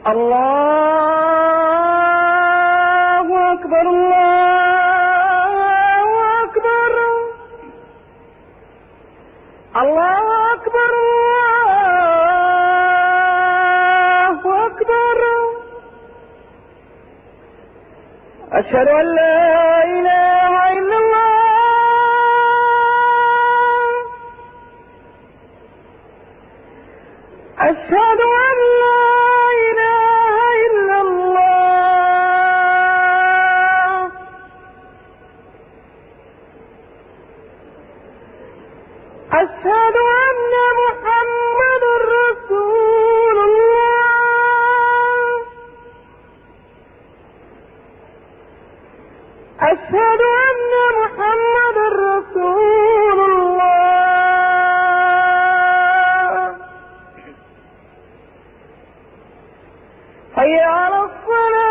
الله أكبر الله أكبر الله أكبر الله أكبر. أشهد أن لا إله إلا الله. أشهد أن لا إله إلا الله. أشهد أن محمدا رسول الله. أشهد أن محمدا رسول الله. حي على الصلاة.